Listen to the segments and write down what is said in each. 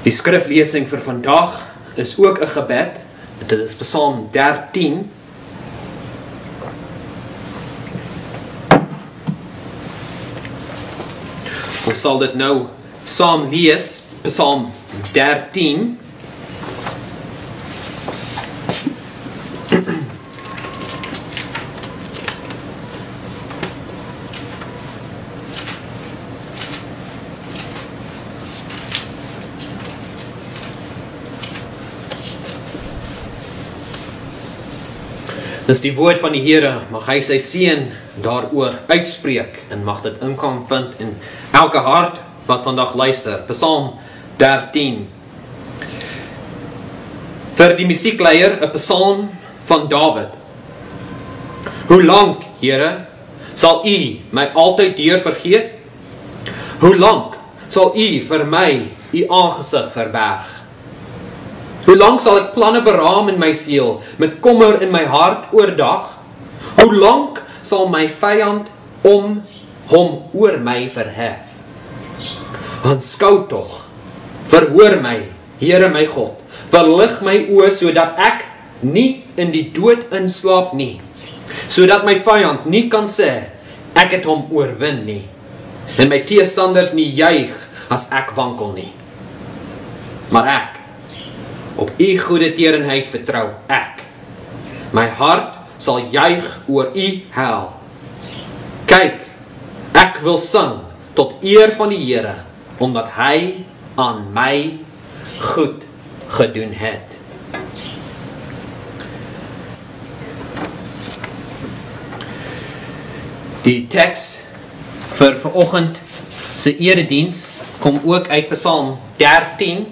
Die skriflesing vir vandag is ook 'n gebed. Dit is Psalm 13. Ons sal dit nou saam lees, Psalm 13. Dis die woord van die Here, mag hy sy seën daaroor uitspreek en mag dit inkom vind in elke hart wat vandag luister. Psalm 13. Vir die musiekleier 'n psalm van Dawid. Hoe lank, Here, sal U my altyd deur vergeet? Hoe lank sal U vir my U aangesig verberg? Hoe lank sal ek planne beraam in my siel, met kommer in my hart oordag? Hoe lank sal my vyand om hom oor my verhef? Aanskou tog, verhoor my, Here my God, verlig my oë, sodat ek nie in die dood inslaap nie, sodat my vyand nie kan sê, ek het hom oorwin nie, en my teestanders nie juig as ek wankel nie. Maar ek, op U goeie tierenheid vertrou ek. My hart sal juig oor U heil. Kyk, ek wil sing tot eer van die Here, omdat hy aan my goed gedoen het. Die teks vir vanoggend se erediens kom ook uit Psalm 13.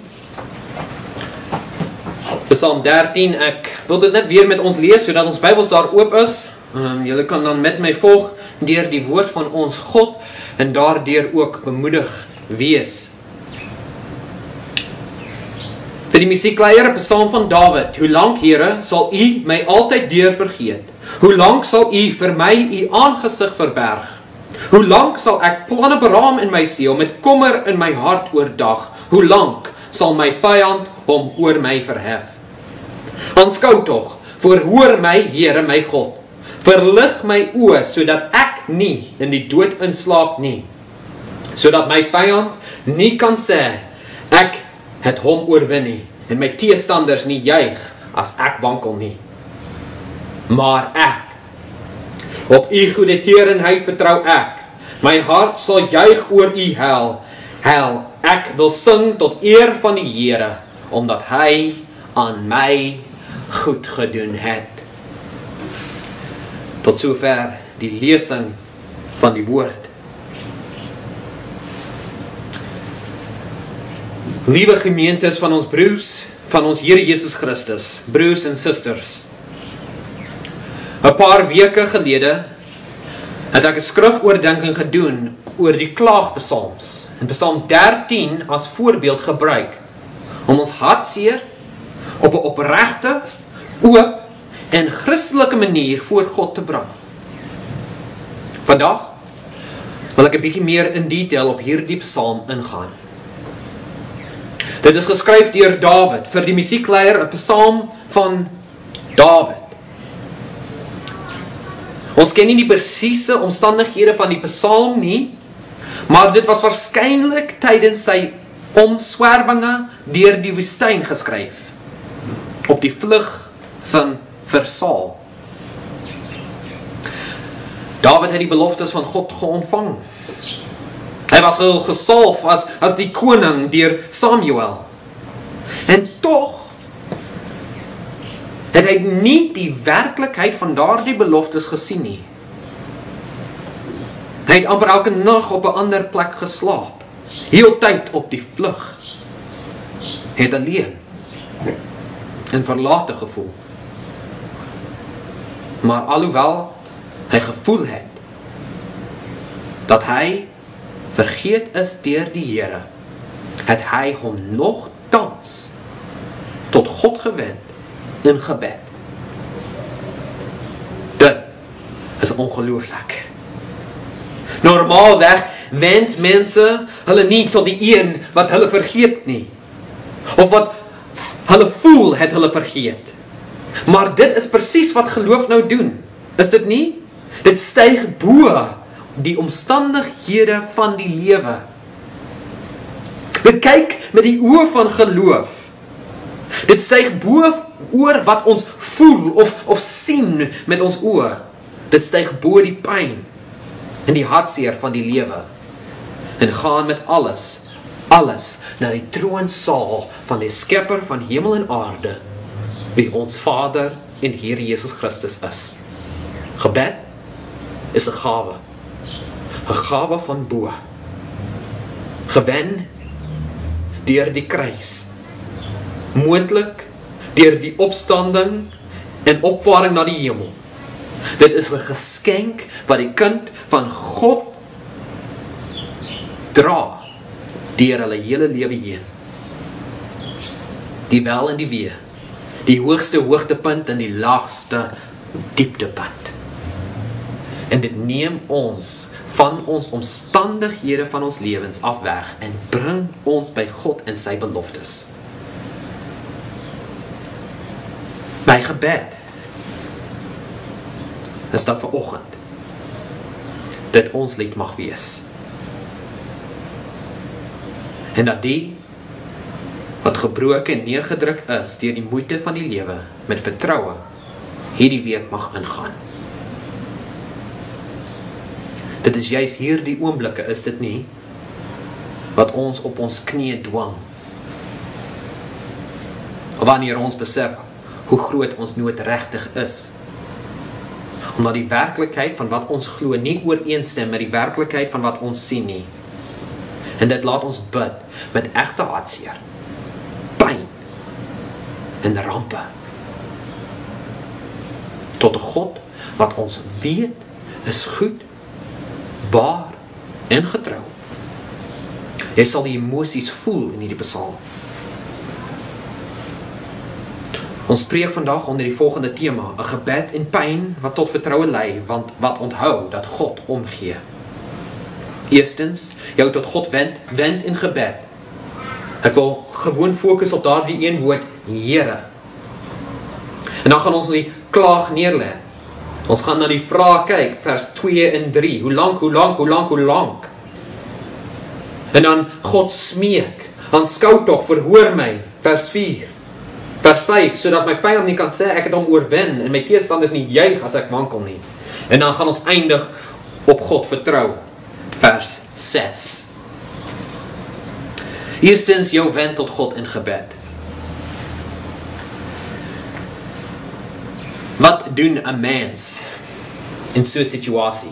Psalm 13, ek wil dit net weer met ons lees, sodat ons Bybels daar oop is. Julle kan dan met my volg deur die woord van ons God, en daardeur ook bemoedig wees. Vir die musiekleier, 'n psalm van Dawid. Hoe lank, Here, sal U my altyd deur vergeet? Hoe lank sal U vir my U aangesig verberg? Hoe lank sal ek planne beraam in my siel, met kommer in my hart oordag? Hoe lank sal my vyand hom oor my verhef? Aanskou tog, verhoor my, Here my God, verlig my oë, sodat ek nie in die dood inslaap nie, sodat my vyand nie kan sê, ek het hom oorwin nie, en my teestanders nie juig as ek wankel nie. Maar ek, op U goeie tierenheid vertrou ek, my hart sal juig oor U heil, ek wil sing tot eer van die Here, omdat hy aan my goed gedoen het. Tot sover die lesing van die woord. Liewe gemeentes van ons broers, van ons Here Jesus Christus, broers en susters. 'n paar weke gelede het ek 'n skrifoordenking gedoen oor die klaagpsalms, en Psalm 13 as voorbeeld gebruik om ons hartseer op 'n opregte, oop en Christelike manier voor God te bring. Vandag wil ek 'n bietjie meer in detail op hierdie psalm ingaan. Dit is geskryf deur Dawid, vir die musiekleier 'n psalm van Dawid. Ons ken nie die presiese omstandighede van die psalm nie, maar dit was waarskynlik tydens sy omswerwinge deur die woestyn geskryf, op die vlug van Saul. Dawid het die beloftes van God geontvang. Hy was gesalf as die koning deur Samuel. En tog het hy nie die werklikheid van daardie beloftes gesien nie. Hy het amper elke nag op 'n ander plek geslaap, heeltyd op die vlug. Hy het alleen en verlate gevoel. Maar alhoewel hy gevoel het dat hy vergeet is deur die Here, het hy hom nogtans tot God gewend in gebed. Dit is ongelooflik. Normaalweg wend mense hulle nie tot die een wat hulle vergeet nie. Of wat hulle voel, het hulle vergeet. Maar dit is presies wat geloof nou doen. Is dit nie? Dit styg bo die omstandighede van die lewe. Dit kyk met die oë van geloof. Dit styg bo oor wat ons voel of sien met ons oë. Dit styg bo die pyn en die hartseer van die lewe. En gaan met alles na die troonsaal van die Skepper van hemel en aarde, wie ons Vader en Here Jesus Christus is. Gebed is 'n gawe van bo, gewen deur die kruis, moontlik deur die opstanding en opvaring na die hemel. Dit is 'n geskenk wat die kind van God dra deur hulle hele lewe heen. Die wel en die wee, die hoogste hoogtepunt en die laagste dieptepunt. En dit neem ons van ons omstandighede van ons lewens af weg en bring ons by God en sy beloftes. My gebed is dat vanoggend dit ons lied mag wees. En dat die wat gebroken en neergedruk is deur die moeite van die lewe met vertroue hierdie week mag ingaan. Dit is juist hierdie oomblikke, is dit nie, wat ons op ons knieë dwing. Wanneer ons besef hoe groot ons nood regtig is. Omdat die werklikheid van wat ons glo nie ooreenstem met die werklikheid van wat ons sien nie. En dit laat ons bid met egte hartseer, pyn en rampe. Tot 'n God wat ons weet is goed, waar en getrou. Jy sal die emosies voel in hierdie psalm. Ons preek vandag onder die volgende tema, 'n gebed en pyn wat tot vertroue lei, want wat onthou dat God omgee. Eerstens, jou tot God wend in gebed. Ek wil gewoon fokus op daardie een woord, Here. En dan gaan ons die klaag neerlê. Ons gaan na die vraag kyk, vers 2 en 3. Hoe lank? En dan God smeek, aanskou tog, verhoor my, vers 4. Vers 5, sodat my vyand nie kan sê, ek het hom oorwin, en my teestanders nie juig as ek wankel nie. En dan gaan ons eindig op God vertrou, vers 6. Eerstens jou wend tot God in gebed. Wat doen 'n mens in so 'n situasie?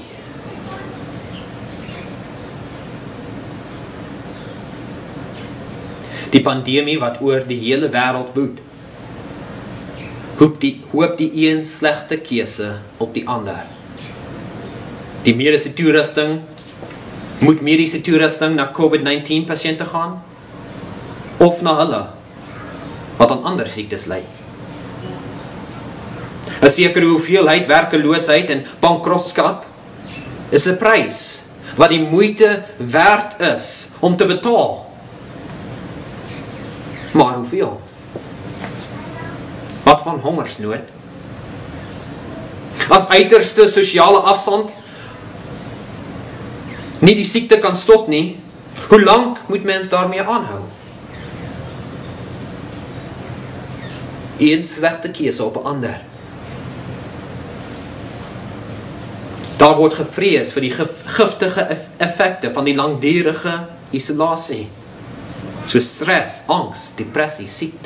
Die pandemie wat oor die hele wêreld woed, hoop die een slegte keuse op die ander. Die mediese toerusting, moet mediese toerusting na COVID-19 pasiënte gaan, of na hulle wat aan ander siektes ly. 'n sekere hoeveelheid werkeloosheid en bankrotskap is 'n prys wat die moeite werd is om te betaal. Maar hoeveel? Wat van hongersnood? As uiterste sosiale afstand nie die siekte kan stop nie, hoe lank moet mens daarmee aanhou? Een slegte keuse op 'n ander. Daar word gevrees vir die giftige effekte van die langdurige isolasie, soos stres, angs, depressie, siekte.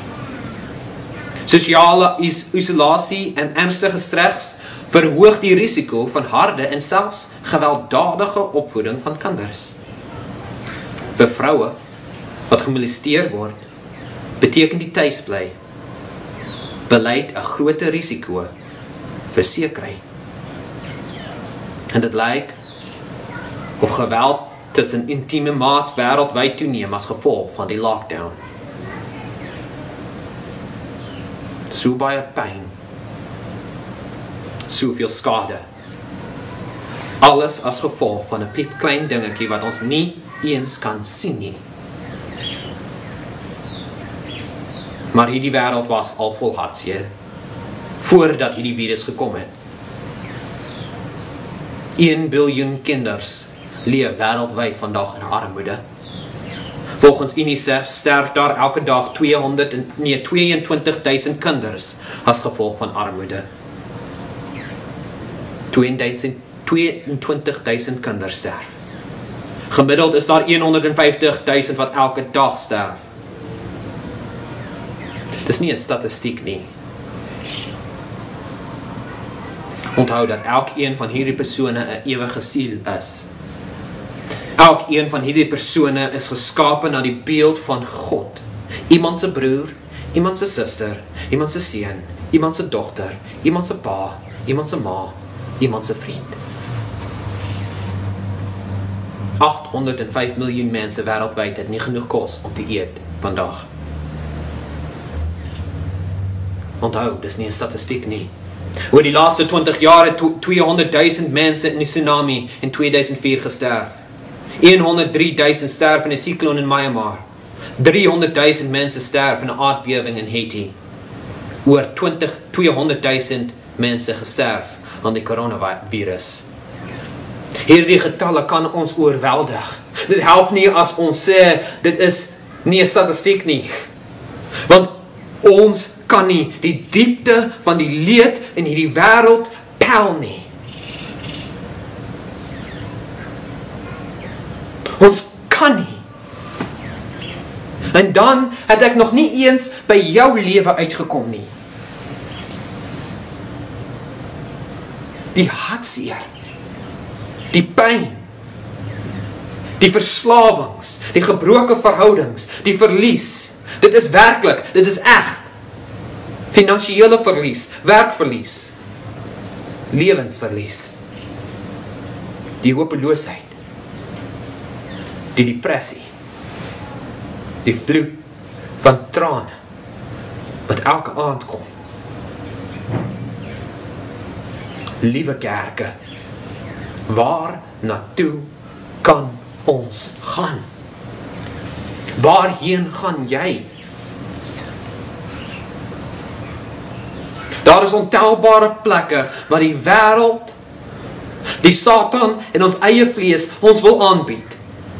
Sosiale isolasie en ernstige stres verhoog die risiko van harde en selfs gewelddadige opvoeding van kinders. Vir vroue wat gemolesteer word, beteken die tuisbly beleid 'n groter risiko vir sekerheid. En dit lyk of geweld tussen intieme maats wêreldwyd toeneem as gevolg van die lockdown. So baie pyn, soveel skade. Alles as gevolg van 'n piepklein dingetjie wat ons nie eens kan sien nie. Maar hierdie wêreld was al vol hartseer voordat hierdie virus gekom het. 1 biljoen kinders leef wêreldwyd vandag in armoede. Volgens UNICEF sterf daar elke dag 22.000 kinders as gevolg van armoede. 22.000 kinders sterf. Gemiddeld is daar 150.000 wat elke dag sterf. Dis nie 'n statistiek nie. Onthou dat elkeen van hierdie persone 'n ewige siel is. Elkeen van hierdie persone is geskape na die beeld van God. Iemand se broer, iemand se suster, iemand se seun, iemand se dogter, iemand se pa, iemand se ma, iemand se vriend. 805 miljoen mense wêreldwyd het nie genoeg kos om te eet vandag. Onthou, dis nie 'n statistiek nie. Oor die laaste 20 jaar het 200.000 mense in die tsunami in 2004 gesterf. 103.000 sterf in 'n sikloon in Myanmar. 300.000 mense sterf in 'n aardbewing in Haiti. Oor 200.000 mense gesterf aan die coronavirus. Hierdie getalle kan ons oorweldig. Dit help nie as ons sê, dit is nie 'n statistiek nie. Want ons kan nie die diepte van die leed in hierdie wêreld pel nie. Ons kan nie. En dan het ek nog nie eens by jou lewe uitgekom nie. Die hartseer, die pyn, die verslawings, die gebroke verhoudings, die verlies. Dit is werklik, dit is reg. Finansiële verlies, werkverlies, lewensverlies, die hopeloosheid, die depressie, die vloed van trane wat elke aand kom. Liewe kerke, waar naartoe kan ons gaan? Waarheen gaan jy? Daar is ontelbare plekke waar die wêreld, die Satan en ons eie vlees ons wil aanbied.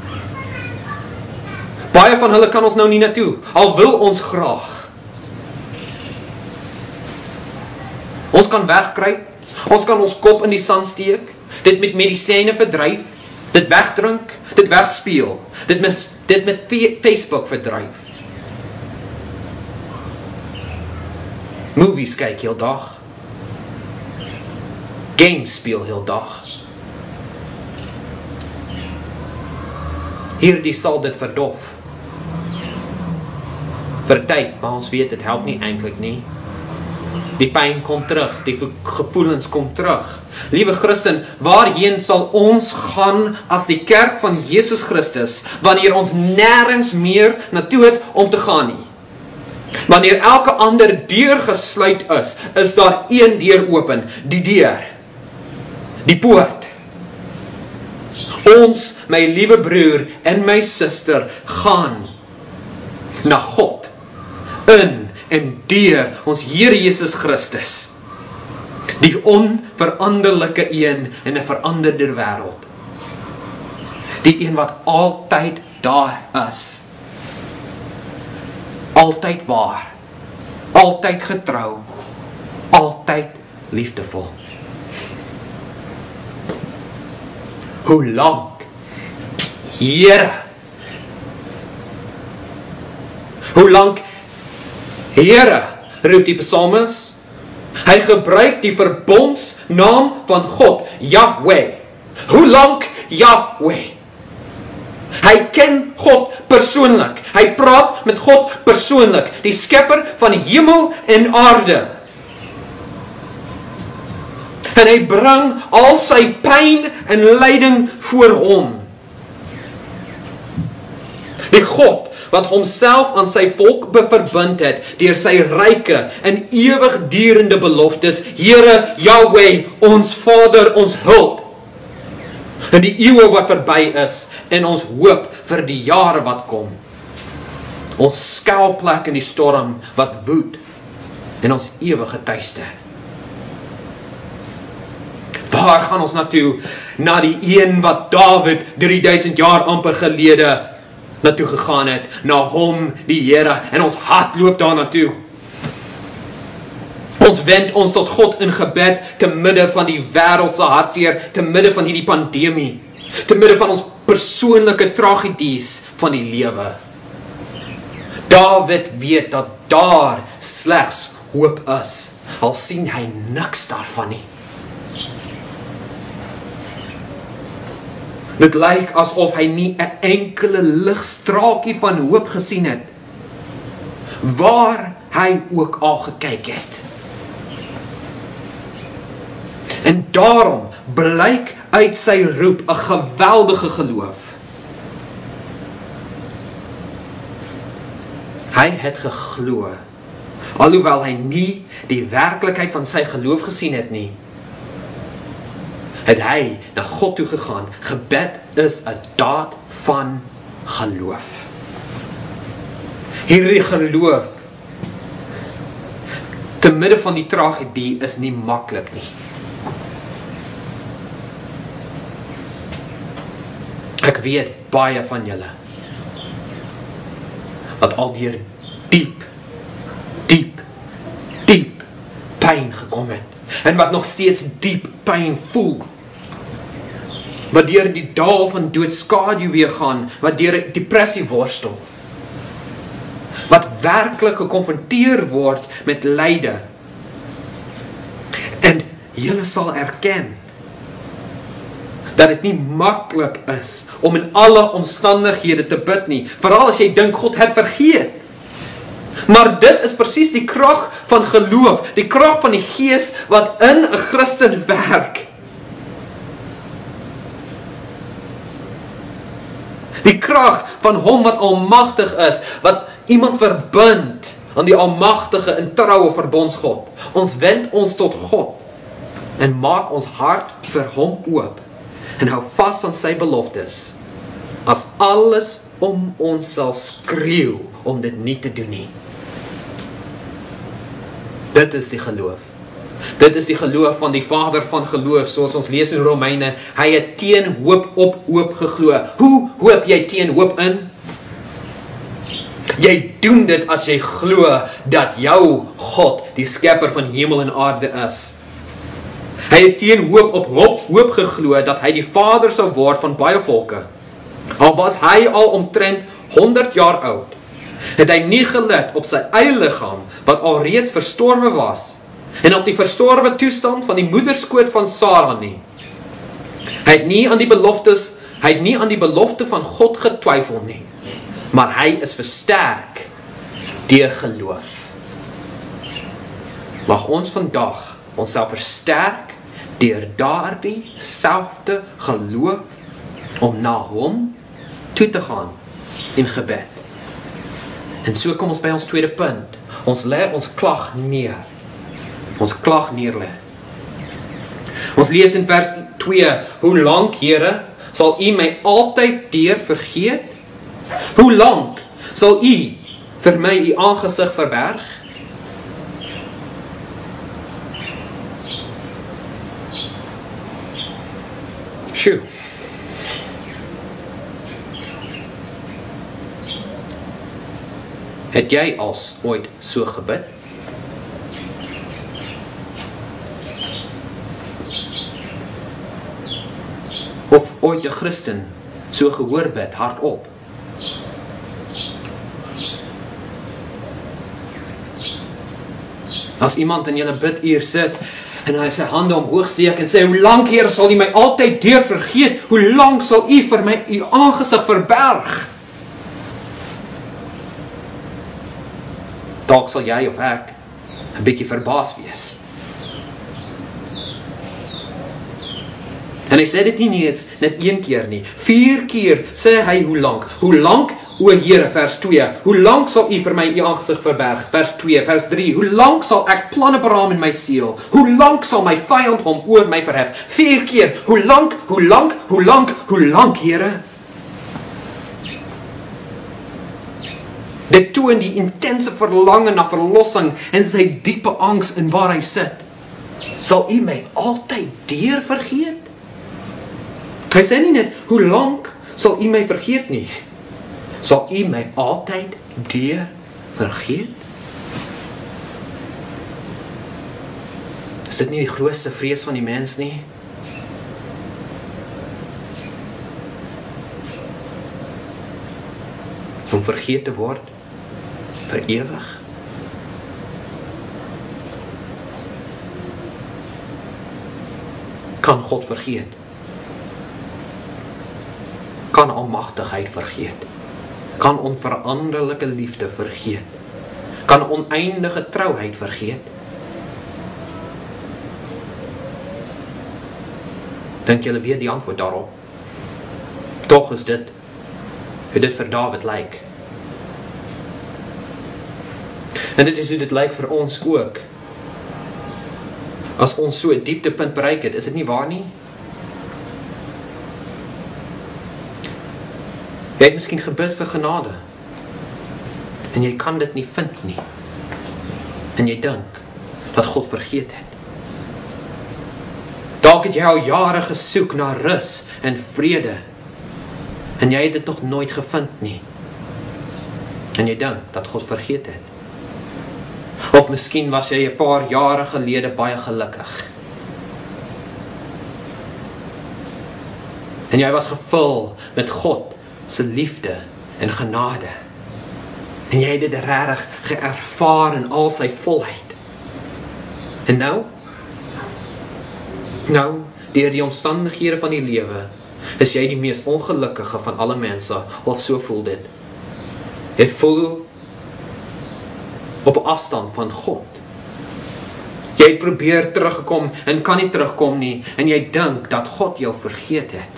Baie van hulle kan ons nou nie naartoe, al wil ons graag. Ons kan wegkruip, ons kan ons kop in die sand steek, dit met medisyne verdryf, dit wegdrink, dit wegspeel, dit met Facebook verdryf. Movies kyk heel dag, games speel heel dag. Hierdie sal dit verdof. Vir tyd, maar ons weet dit help nie eintlik nie. Die pyn kom terug, die gevoelens kom terug. Liewe Christen, waarheen sal ons gaan as die kerk van Jesus Christus, wanneer ons nêrens meer naartoe het om te gaan nie? Wanneer elke ander deur gesluit is daar een deur open, die deur, die poort. Ons, my liewe broer en my suster, gaan na God, in en deur ons Here Jesus Christus, die onveranderlike een in 'n veranderde wêreld, die een wat altyd daar is, altyd waar, altyd getrou, altyd liefdevol. Hoe lank, Here? Hoe lank, Here, roep die psalmis. Hy gebruik die verbondsnaam van God, Yahweh. Hoe lank, Yahweh? Hy ken God persoonlik. Hy praat met God persoonlik, die skepper van hemel en aarde. En hy bring al sy pyn en lyding voor hom. Die God wat homself aan sy volk verbind het deur sy ryke en ewigdurende beloftes, Here Yahweh, ons Vader, ons hulp in die eeue wat verby is en ons hoop vir die jare wat kom. Ons skuilplek in die storm wat woed en ons ewige tuiste. Waar gaan ons naartoe? Na die een wat Dawid 3000 jaar amper gelede naartoe gegaan het, na hom, die Here, en ons hart loop daar naartoe. Ons wend ons tot God in gebed, te midde van die wêreldse hartseer, te midde van hierdie pandemie, te midde van ons persoonlike tragedies van die lewe. Dawid weet dat daar slegs hoop is, al sien hy niks daarvan nie. Dit lyk asof hy nie 'n enkele ligstraaltjie van hoop gesien het, waar hy ook al gekyk het. En daarom blyk uit sy roep 'n geweldige geloof. Hy het geglo, alhoewel hy nie die werklikheid van sy geloof gesien het nie, het hy na God toe gegaan. Gebed is 'n daad van geloof. Hierdie geloof, te midde van die tragedie, is nie maklik nie. Ek weet baie van julle wat al deur diep pyn gekom het, en wat nog steeds diep pyn voel, wat deur die dal van doodskaduwee gaan, wat deur depressie worstel, wat werklik gekonfronteer word met lyde. En julle sal erken dat dit nie maklik is om in alle omstandighede te bid nie, veral as jy dink God het vergeet. Maar dit is presies die krag van geloof, die krag van die Gees wat in 'n Christen werk. Die krag van hom wat almagtig is, wat iemand verbind aan die almagtige en troue verbondsgod. Ons wend ons tot God en maak ons hart vir hom oop en hou vas aan sy beloftes, as alles om ons sal skreeu om dit nie te doen nie. Dit is die geloof. Dit is die geloof van die Vader van geloof, soos ons lees in Romeine. Hy het teen hoop op hoop geglo. Hoe hoop jy teen hoop in? Jy doen dit as jy glo dat jou God die skepper van hemel en aarde is. Hy het teen hoop op hoop geglo dat hy die vader sou word van baie volke. Al was hy al omtrent 100 jaar oud, het hy nie gelet op sy eie liggaam, wat alreeds verstorwe was, en op die verstorwe toestand van die moederskoot van Sara nie. Hy het nie aan die belofte van God getwyfel nie, maar hy is versterk deur geloof. Mag ons vandag onsself versterk deur daardie selfde geloof om na hom toe te gaan in gebed. En so kom ons by ons tweede punt. Ons lê ons klag neer. Ons klag neerlê. Ons lees in vers 2, hoe lank, Here, sal U my altyd deur vergeet? Hoe lank sal U vir my U aangesig verberg? Sjoe. Het jy als ooit so gebid? Of ooit 'n Christen so gehoor bid hardop? As iemand in julle biduur sit en hy sy hande omhoog steek en sê, hoe lank, Here, sal U my altyd deur vergeet? Hoe lank sal U vir my U aangesig verberg? Dalk sal jy of ek 'n bietjie verbaas wees. En hy sê dit nie net een keer nie. 4 keer sê hy hoe lank. Hoe lank, o Here, vers 2. Hoe lank sal U vir my U aangesig verberg? Vers 2, vers 3. Hoe lank sal ek planne beraam in my siel? Hoe lank sal my vyand hom oor my verhef? 4 keer. Hoe lank, hoe lank, hoe lank, hoe lank, Here? Dit toon die intense verlange na verlossing en sy diepe angs in waar hy sit. Sal U my altyd deur vergeet? Hy sê nie net, hoe lank sal U my vergeet nie? Sal U my altyd deur vergeet? Is dit nie die grootste vrees van die mens nie? Om vergeet te word vir ewig? Kan God vergeet? Kan almagtigheid vergeet? Kan onveranderlike liefde vergeet? Kan oneindige trouheid vergeet? Dink julle weet die antwoord daarop? Tog is dit hoe dit vir Dawid lyk. En dit is hoe dit lyk vir ons ook. As ons so 'n dieptepunt bereik het, is dit nie waar nie? Jy het miskien gebid vir genade. En jy kan dit nie vind nie. En jy dink dat God vergeet het. Dalk het jy al jare gesoek na rus en vrede. En jy het dit nog nooit gevind nie. En jy dink dat God vergeet het. Of miskien was jy 'n paar jare gelede baie gelukkig. En jy was gevul met God se liefde en genade. En jy het dit regtig geervaar in al sy volheid. En nou, deur die omstandighede van die lewe, is jy die mees ongelukkige van alle mense, of so voel dit. Jy voel op afstand van God. Jy het probeer teruggekom en kan nie terugkom nie, en jy dink dat God jou vergeet het.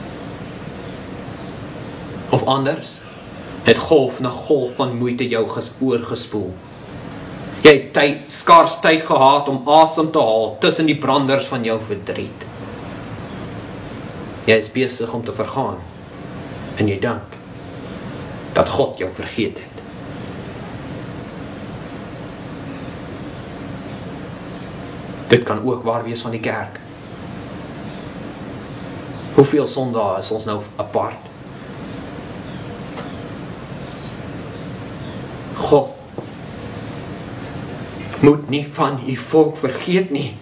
Of anders, het golf na golf van moeite jou oorgespoel. Jy het skaars tyd gehad om asem te haal tussen die branders van jou verdriet. Jy is besig om te vergaan, en jy dink dat God jou vergeet het. Dit kan ook waar wees van die kerk. Hoeveel sondae is ons nou apart? God moet nie van U volk vergeet nie.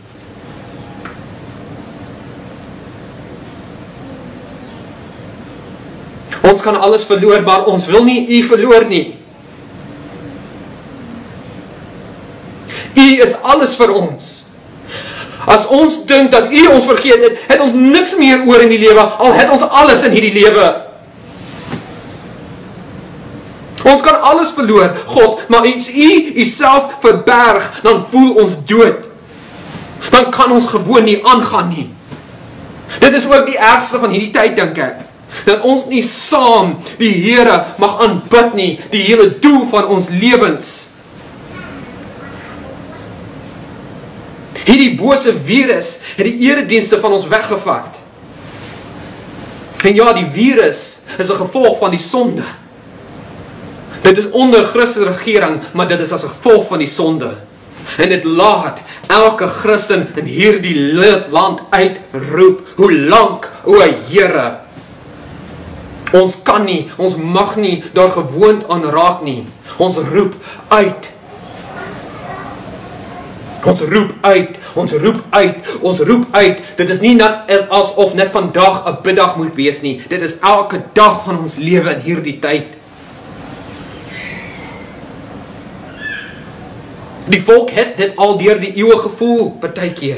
Ons kan alles verloor, maar ons wil nie U verloor nie. U is alles vir ons. As ons dink dat U ons vergeet het, het ons niks meer oor in die lewe, al het ons alles in hierdie lewe. Ons kan alles verloor, God, maar as U self verberg, dan voel ons dood. Dan kan ons gewoon nie aangaan nie. Dit is ook die ergste van hierdie tyd, dink ek. Dat ons nie saam die Here mag aanbid nie, die hele doel van ons lewens. Hierdie bose virus het die eredienste van ons weggevat. En ja, die virus is 'n gevolg van die sonde. Dit is onder Christus regering, maar dit is as gevolg van die sonde. En dit laat elke Christen in hierdie land uitroep, hoe lank, o Here? Ons kan nie, ons mag nie daar gewoond aan raak nie. Ons roep uit. Ons roep uit, ons roep uit, ons roep uit. Dit is nie net asof net vandag 'n biddag moet wees nie. Dit is elke dag van ons lewe in hierdie tyd. Die volk het dit al deur die eeue gevoel, partykeer.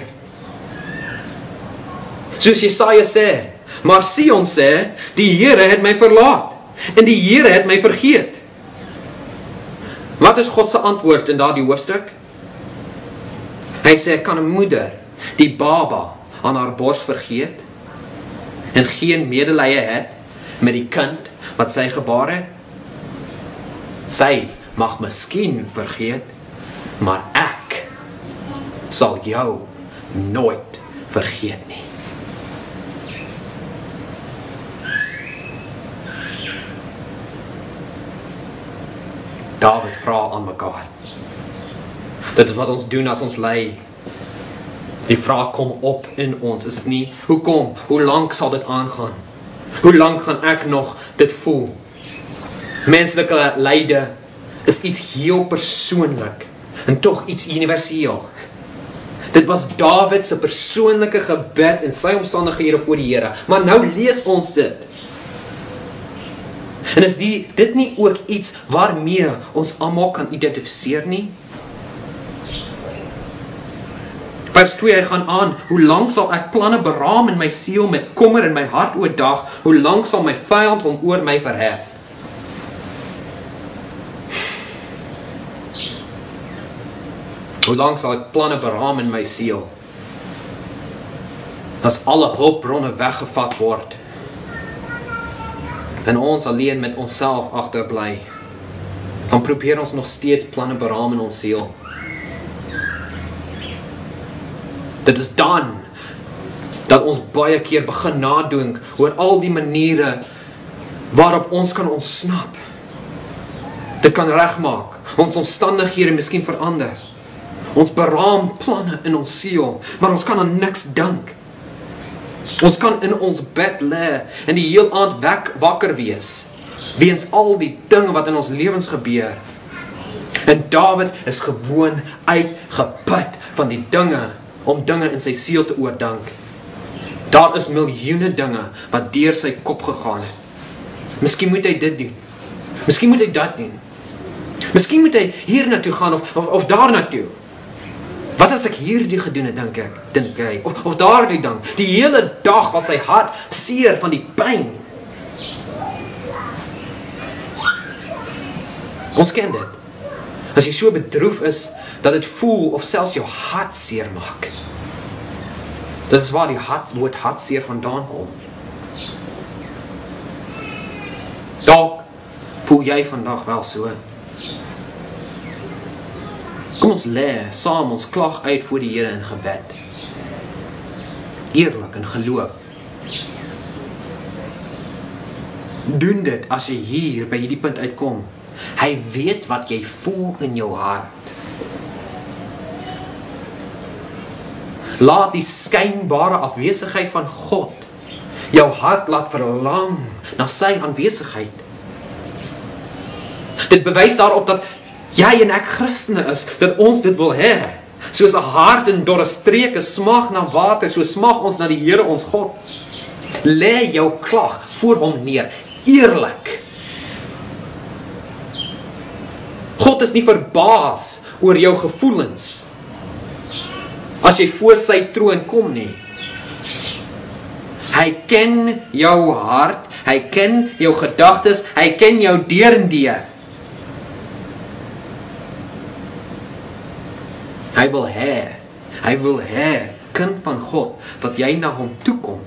Soos Jesaja sê, maar Sion sê, die Here het my verlaat, en die Here het my vergeet. Wat is God se antwoord in daardie hoofstuk? Hy sê, kan 'n moeder die baba aan haar bors vergeet, en geen medelee het met die kind wat sy gebaar het? Sy mag miskien vergeet, maar ek sal jou nooit vergeet nie. Dawid vra aan mekaar. Dit is wat ons doen as ons ly. Die vraag kom op in ons, is dit nie? Hoekom? Hoe lank sal dit aangaan? Hoe lank gaan ek nog dit voel? Menslike lyde is iets heel persoonlik en tog iets universeel. Dit was Dawid se persoonlike gebed en sy omstandighede voor die Here. Maar nou lees ons dit. En is dit nie ook iets waarmee ons almal kan identifiseer nie? Vers 2, hy gaan aan, hoe lank sal ek planne beraam in my siel met kommer in my hart oordag, hoe lank sal my vyand hom oor my verhef? Hoe lank sal ek planne beraam in my siel? As alle hulpbronne weggevat word, en ons alleen met onsself agterbly, dan probeer ons nog steeds planne beraam in ons siel. Dit is dan dat ons baie keer begin nadink oor al die maniere waarop ons kan ontsnap. Dit kan regmaak, ons omstandighede miskien verander. Ons beraam planne in ons siel, maar ons kan aan niks dink. Ons kan in ons bed lê en die heel aand wakker wees, weens al die dinge wat in ons lewens gebeur. En Dawid is gewoon uitgeput van die dinge, om dinge in sy siel te oordink. Daar is miljoene dinge wat deur sy kop gegaan het. Miskien moet hy dit doen. Miskien moet hy dat doen. Miskien moet hy hier naartoe gaan of daar naartoe. Wat as ek hierdie gedoen het, dink hy, of daardie ding. Die hele dag was sy hart seer van die pyn. Ons ken dit. As jy so bedroef is, dat het voel of selfs jou hart seer maak. Dit is waar die woord hartseer vandaan kom. Dalk voel jy vandag wel so. Kom ons lê saam ons klag uit voor die Here in gebed. Eerlik in geloof. Doen dit as jy hier by hierdie punt uitkom. Hy weet wat jy voel in jou hart. Laat die skynbare afwesigheid van God jou hart laat verlang na sy aanwesigheid. Dit bewys daarop dat jy en ek Christene is, dat ons dit wil hê. Soos 'n hart in dorre streke smag na water, so smag ons na die Here ons God. Lê jou klag voor hom neer, eerlik. God is nie verbaas oor jou gevoelens as jy voor sy troon kom nie. Hy ken jou hart, hy ken jou gedagtes, hy ken jou deur en deur. Hy wil hê, kind van God, dat jy na hom toe kom.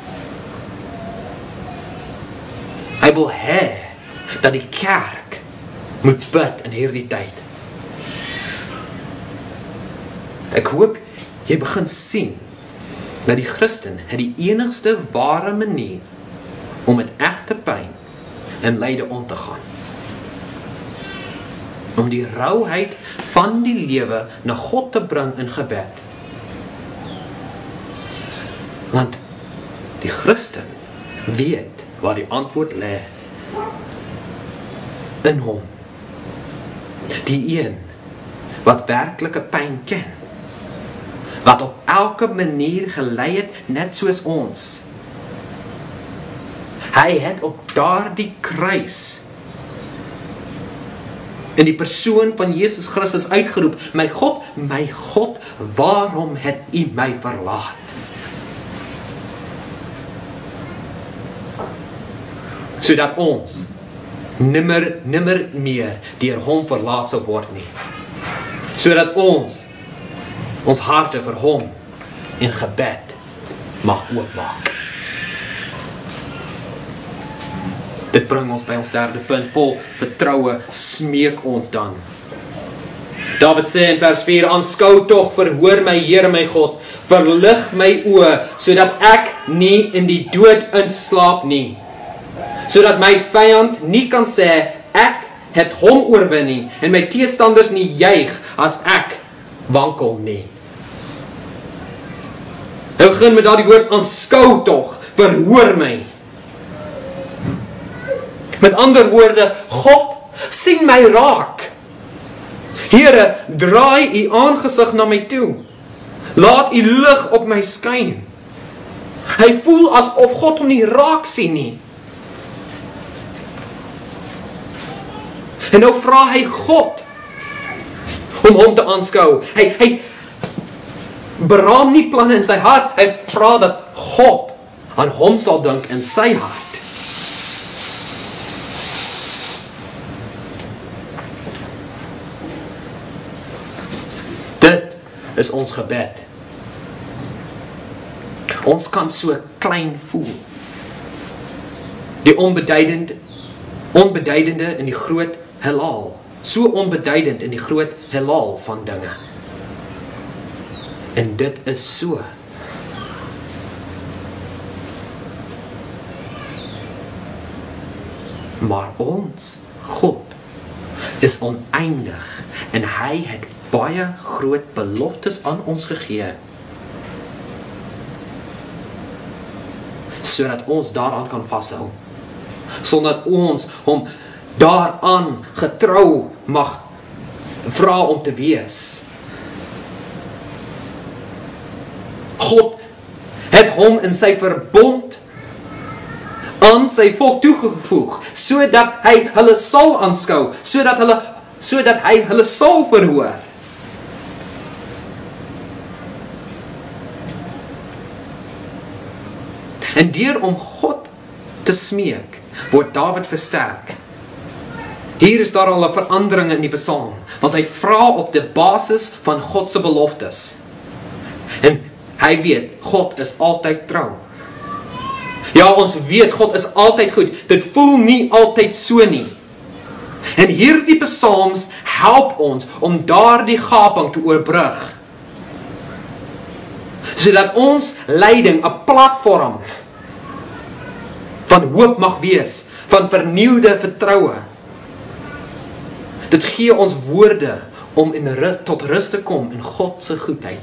Hy wil hê dat die kerk moet bid in hierdie tyd. Ek hoop jy begin sien dat die Christen het die enigste ware manier om met egte pyn en lyde om te gaan. Om die rauwheid van die lewe na God te bring in gebed. Want die Christen weet waar die antwoord lê. In hom. Die een wat werklike pyn ken. Wat op elke manier gelei het, net soos ons. Hy het op daardie kruis in die persoon van Jesus Christus uitgeroep, my God, waarom het U my verlaat? Sodat ons nimmer meer deur hom verlaat sal word nie. Sodat ons harte vir hom in gebed mag oopmaak. Dit bring ons by ons derde punt, vol vertroue smeek ons dan. Dawid sê in vers 4, aanskou tog, verhoor my Here my God, verlig my oë, sodat ek nie in die dood inslaap nie. Sodat my vyand nie kan sê, ek het hom oorwin nie, en my teestanders nie juig as ek wankel nie. Hy begin met daardie woord aanskou tog, verhoor my. Met ander woorde, God sien my raak. Here, draai u aangesig na my toe. Laat u lig op my skyn. Hy voel asof God hom nie raak sien nie. En nou vra hy God om hom te aanskou. Hy beraam nie planne in sy hart. Hy vra dat God aan hom sal dink in sy hart. Dit is ons gebed. Ons kan so klein voel. Die onbeduidende in die groot heelal. So onbeduidend in die groot heelal van dinge. En dit is so. Maar ons God is oneindig en hy het baie groot beloftes aan ons gegee, sodat ons daaraan kan vashou, sodat ons hom daaraan getrou mag vra om te wees. God het hom in sy verbond aan sy volk toegevoeg, sodat hy hulle sal aanskou, sodat hy hulle sal verhoor. En deur om God te smeek, word Dawid versterk. Hier is daar al 'n verandering in die psalm, want hy vra op die basis van God se beloftes. En hy weet, God is altyd trou. Ja, ons weet, God is altyd goed. Dit voel nie altyd so nie. En hierdie psalms help ons om daardie gaping te oorbrug, sodat ons lyding 'n platform van hoop mag wees, van vernieuwde vertroue. Dit gee ons woorde om tot rus te kom in God se goedheid.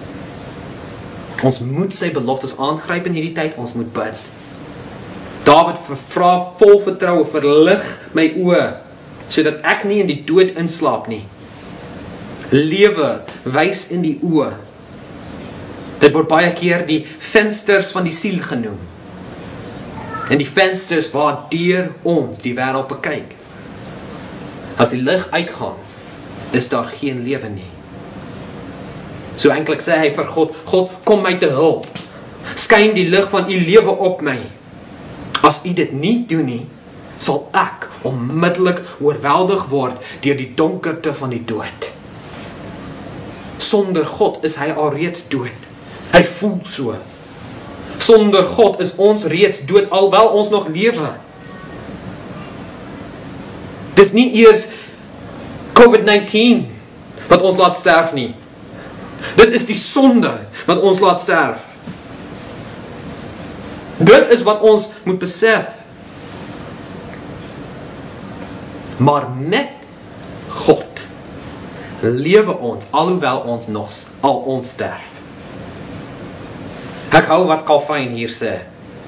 Ons moet sy beloftes aangryp in hierdie tyd, ons moet bid. Dawid vra vol vertroue, verlig my oë, sodat ek nie in die dood inslaap nie. Lewe wys in die oë. Dit word baie keer die vensters van die siel genoem. En die vensters waardeur ons die wêreld bekyk. As die lig uitgaan, is daar geen lewe nie. So eintlik sê hy vir God, God, kom my te hulp. Skyn die lig van u lewe op my. As u dit nie doen nie, sal ek onmiddellik oorweldig word deur die donkerte van die dood. Sonder God is hy alreeds dood. Hy voel so. Sonder God is ons reeds dood, alhoewel ons nog lewe. Dis nie eers COVID-19 wat ons laat sterf nie. Dit is die sonde wat ons laat sterf. Dit is wat ons moet besef. Maar met God lewe ons, alhoewel ons nog al ons sterf. Ek hou wat Calvin hier sê.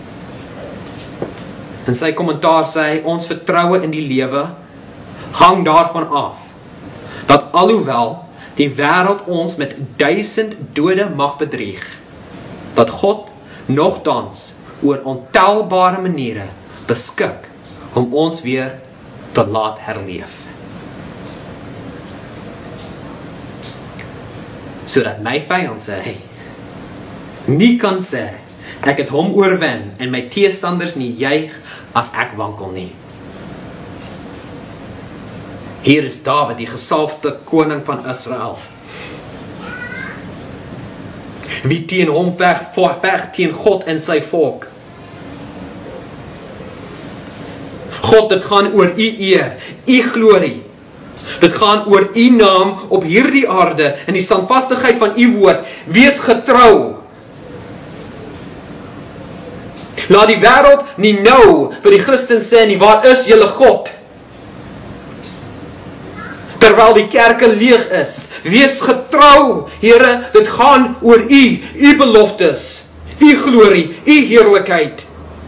In sy kommentaar sê hy, ons vertroue in die lewe hang daarvan af, dat alhoewel die wêreld ons met 1000 dode mag bedrieg, dat God nogtans oor ontelbare maniere beskik om ons weer te laat herleef. Sodat my vyand sê, nie kan sê, ek het hom oorwin en my teestanders nie juig as ek wankel nie. Hier is Dawid, die gesalfde koning van Israel. Wie teen hom veg teen God en sy volk. God, dit gaan oor u eer, u glorie. Dit gaan oor u naam op hierdie aarde, in die standvastigheid van u woord. Wees getrou. Laat die wêreld nie nou vir die Christen sê nie, waar is julle God? Terwyl die kerke leeg is, wees getrou, Here, dit gaan oor U beloftes, U glorie, U heerlikheid.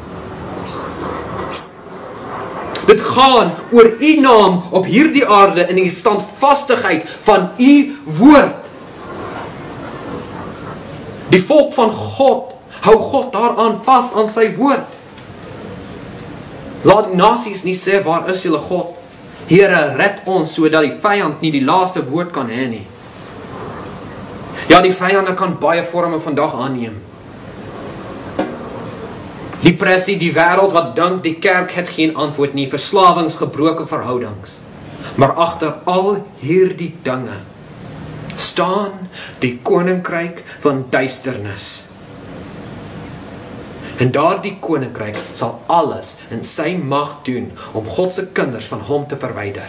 Dit gaan oor U naam op hierdie aarde in die standvastigheid van U woord. Die volk van God, hou God daaraan vas aan sy woord. Laat die nasies nie sê, waar is julle God? Here, red ons, sodat die vyand nie die laaste woord kan hê nie. Ja, die vyande kan baie vorme vandag aanneem. Depressie, die wêreld wat dink die kerk het geen antwoord nie, verslawings, gebroke verhoudings. Maar agter al hierdie dinge staan die koninkryk van duisternis. En daardie koninkryk sal alles in sy mag doen om God se kinders van hom te verwyder.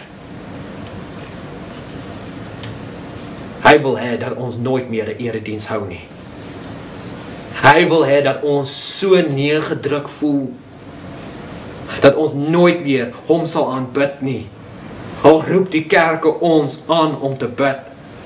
Hy wil hê dat ons nooit meer 'n erediens hou nie. Hy wil hê dat ons so neergedruk voel, dat ons nooit meer hom sal aanbid nie. Al roep die kerke ons aan om te bid.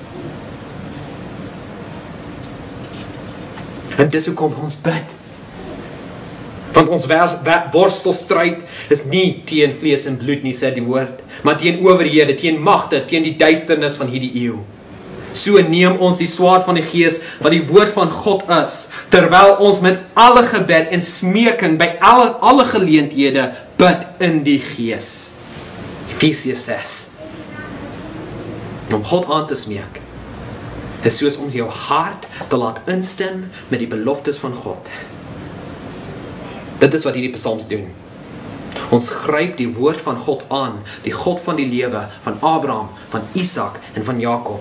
En dis hoekom ons bid. Want ons worstelstryd is nie teen vlees en bloed nie, sê die woord, maar teen owerhede, teen magte, teen die duisternis van hierdie eeu. So neem ons die swaard van die Gees, wat die woord van God is, terwyl ons met alle gebed en smeking by alle geleenthede bid in die Gees. Efesiërs 6. Om God aan te smeek is soos om jou hart te laat instem met die beloftes van God. Dit is wat hierdie psalms doen. Ons gryp die woord van God aan, die God van die lewe, van Abraham, van Isak en van Jakob.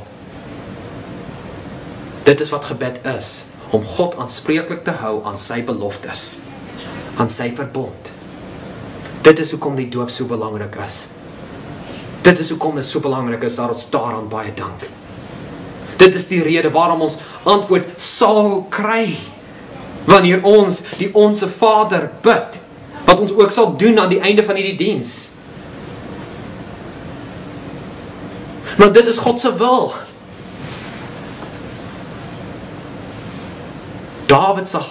Dit is wat gebed is, om God aanspreeklik te hou aan sy beloftes, aan sy verbond. Dit is hoekom die doop so belangrik is. Dit is hoekom dit so belangrik is dat ons daaraan baie dank. Dit is die rede waarom ons antwoord sal kry, wanneer ons die Onse Vader bid, wat ons ook sal doen aan die einde van hierdie diens. Want dit is God se wil. Dawid se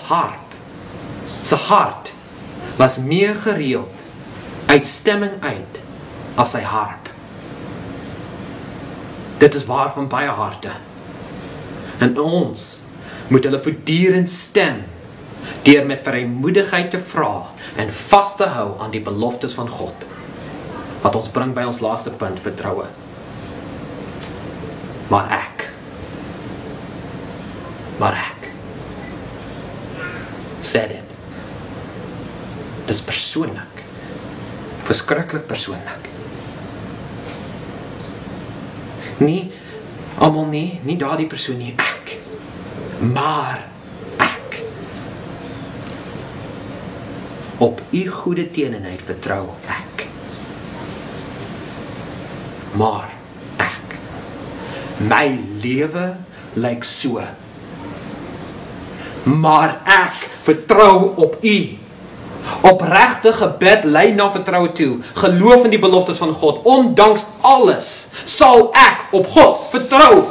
hart was meer gereeld uit stemming uit as sy harp. Dit is waar van baie harte. En ons moet hulle voortdurend stem deur met vrymoedigheid te vra en vas te hou aan die beloftes van God, wat ons bring by ons laaste punt, vertroue. Maar ek sê dit. Dis persoonlik. Verskriklik persoonlik. Nie almal nie daardie persoon nie, ek. Maar ek. Op u goeie teenheid vertrou ek. Maar ek. My lewe lyk so. Maar ek vertrou op u. Opregte gebed lei na vertroue toe. Geloof in die beloftes van God. Ondanks alles sal ek op God vertrou.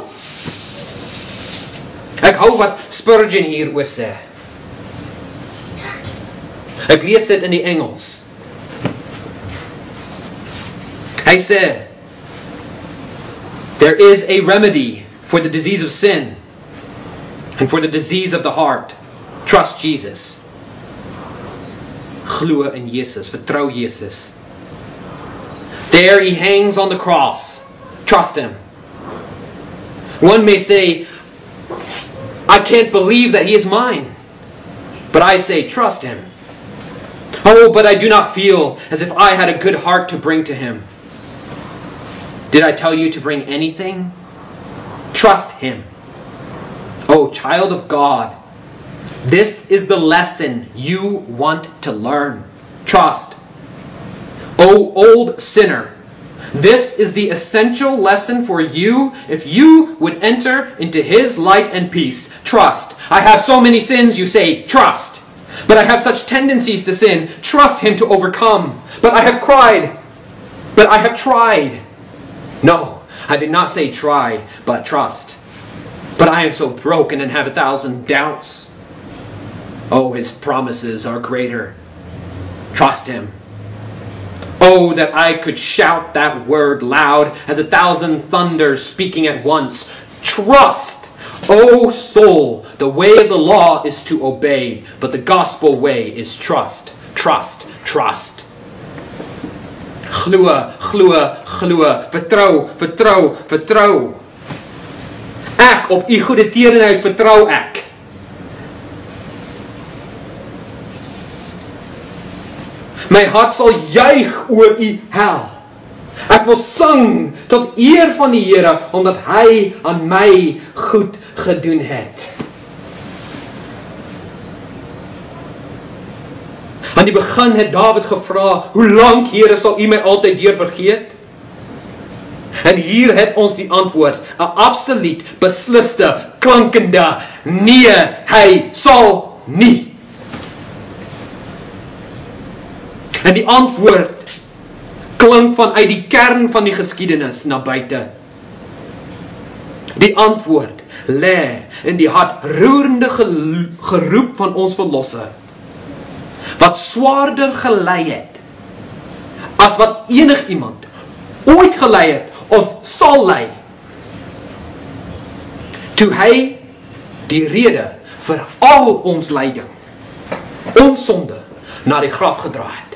Ek hou wat Spurgeon hier oor sê. Ek lees dit in die Engels. Hy sê, there is a remedy for the disease of sin and for the disease of the heart. Trust Jesus. Glo in Jesus, vertrou Jesus. There he hangs on the cross. Trust him. One may say, I can't believe that he is mine. But I say, trust him. Oh, but I do not feel as if I had a good heart to bring to him. Did I tell you to bring anything? Trust him. Oh, child of God, this is the lesson you want to learn. Trust. Oh, old sinner, this is the essential lesson for you if you would enter into his light and peace. Trust. I have so many sins, you say, trust. But I have such tendencies to sin. Trust him to overcome. But I have tried. No, I did not say try, but trust. But I am so broken and have 1,000 doubts. Oh, his promises are greater. Trust him. Oh, that I could shout that word loud as 1,000 thunders speaking at once. Trust. O soul, the way of the law is to obey, but the gospel way is trust. Trust, trust. Glo, glo, glo. Vertrou, vertrou, vertrou. Ek op u goeie tierenheid vertrou ek. My hart sal juig oor u hel. Ek wil sing tot eer van die Here, omdat hy aan my goed gedoen het. Aan die begin het Dawid gevra, hoe lank, Here, sal u my altyd deur vergeet? En hier het ons die antwoord, 'n absoluut besliste, klankende nee, hy sal nie. En die antwoord klink vanuit die kern van die geskiedenis na buite. Die antwoord lê in die hartroerende geroep van ons verlosser, wat swaarder gelei het as wat enigiemand ooit gelei het of sal lei, toe hy die rede vir al ons lyding, ons sonde, na die graf gedra het.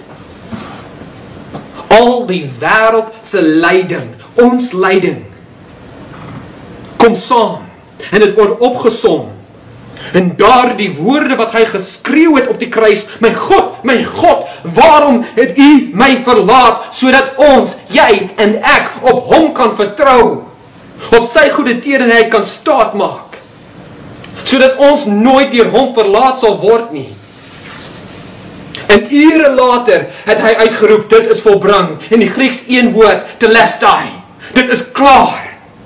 Al die wêreld se lyding, ons lyding, kom saam en dit word opgesom. En daar die woorde wat hy geskreeu het op die kruis, my God, waarom het u my verlaat, sodat ons, jy en ek, op hom kan vertrou, op sy goeie tierenheid kan staat maak, sodat ons nooit deur hom verlaat sal word nie. En ure later het hy uitgeroep, dit is volbring, in die Grieks een woord, telestai, dit is klaar.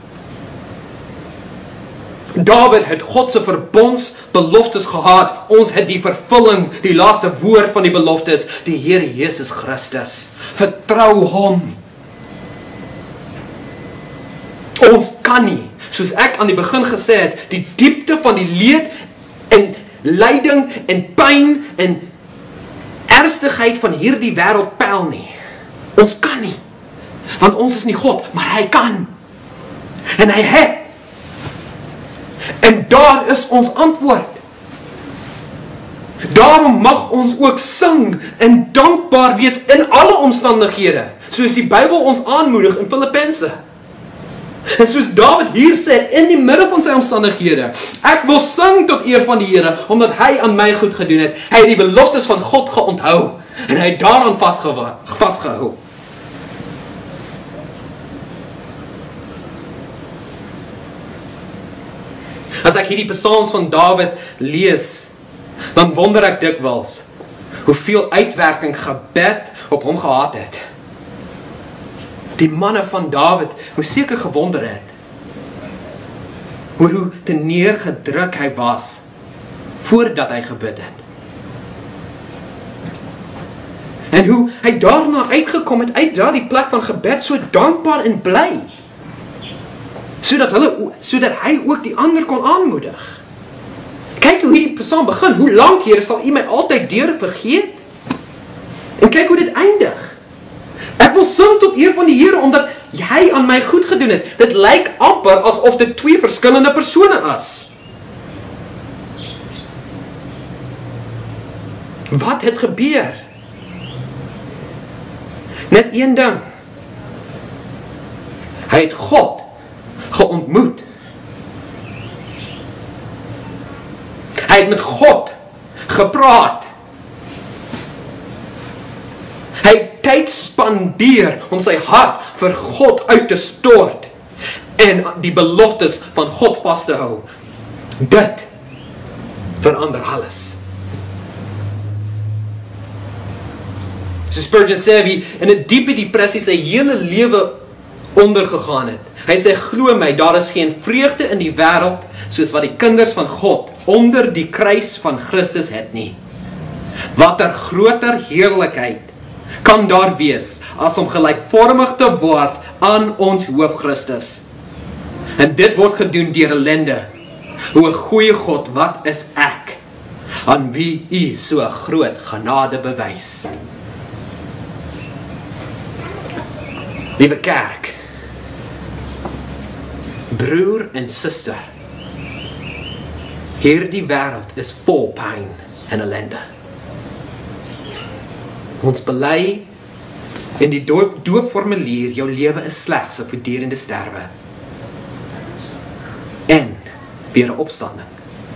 Dawid het God se verbondsbeloftes gehad, ons het die vervulling, die laaste woord van die beloftes, die Here Jesus Christus. Vertrou hom. Ons kan nie, soos ek aan die begin gesê het, die diepte van die leed en lyding en pyn en ernstigheid van hierdie wêreld pyl nie. Ons kan nie, want ons is nie God, maar hy kan. En hy het. En daar is ons antwoord. Daarom mag ons ook sing en dankbaar wees in alle omstandighede, soos die Bybel ons aanmoedig in Filippense. En soos Dawid hier sê, in die midde van sy omstandighede, ek wil sing tot eer van die Here, omdat hy aan my goed gedoen het. Hy het die beloftes van God geonthou, en hy het daaraan vasgehou. As ek hierdie psalms van Dawid lees, dan wonder ek dikwels, hoeveel uitwerking gebed op hom gehad het. Die manne van Dawid moes seker gewonder het, oor hoe te neergedruk hy was, voordat hy gebid het. En hoe hy daarna uitgekom het, uit daardie plek van gebed, so dankbaar en bly, sodat hy ook die ander kon aanmoedig. Kyk hoe hierdie psalm begin, hoe lank, Here, sal u my altyd deur vergeet? En kyk hoe dit eindig. Ek wil sing tot eer van die Here, omdat hy aan my goed gedoen het. Dit lyk amper asof dit twee verskillende persone is. Wat het gebeur? Net een ding. Hy het God geontmoet. Hy het met God gepraat. Hy het tyd spandeer om sy hart vir God uit te stort en die beloftes van God vas te hou. Dit verander alles. So Spurgeon sê, wie in 'n diepe depressie sy hele lewe ondergegaan het. Hy sê, glo my, daar is geen vreugde in die wêreld soos wat die kinders van God onder die kruis van Christus het nie. Watter groter heerlikheid kan daar wees as om gelykvormig te word aan ons hoof Christus. En dit word gedoen deur ellende. O goeie God, wat is ek, aan wie U so groot genade bewys? Liewe kerk, broer en suster, hierdie wêreld is vol pyn en ellende. Ons bely in die doopformulier, jou lewe is slegs 'n voortdurende sterwe. En weer 'n opstanding.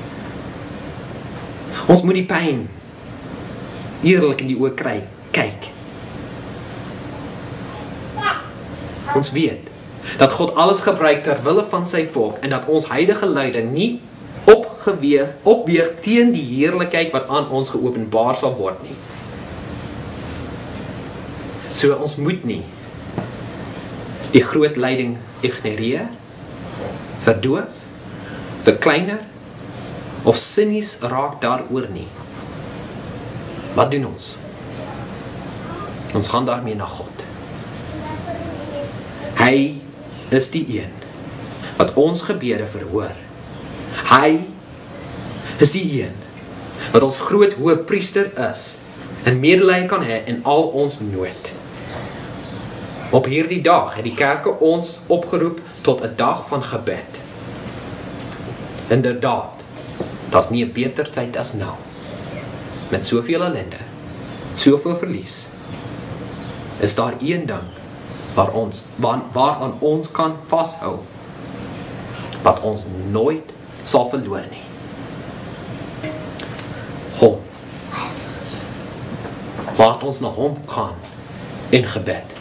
Ons moet die pyn eerlik in die oë kyk. Ons weet dat God alles gebruik ter wille van sy volk en dat ons huidige lyding nie opweeg teen die heerlikheid wat aan ons geopenbaar sal word nie. So ons moet nie die groot lyding ignoreer, verdoof, verkleiner of sinies raak daaroor nie. Wat doen ons? Ons gaan daarmee na God. Hy is die een wat ons gebede verhoor. Hy is die een wat ons groot hoëpriester is en medelee kan hê in al ons nood. Op hierdie dag het die kerke ons opgeroep tot 'n dag van gebed. Inderdaad, daar's nie 'n beter tyd as nou. Met soveel ellende, soveel verlies, is daar een ding waaraan ons kan vashou, wat ons nooit sal verloor nie. Hom. Laat ons na hom gaan in gebed.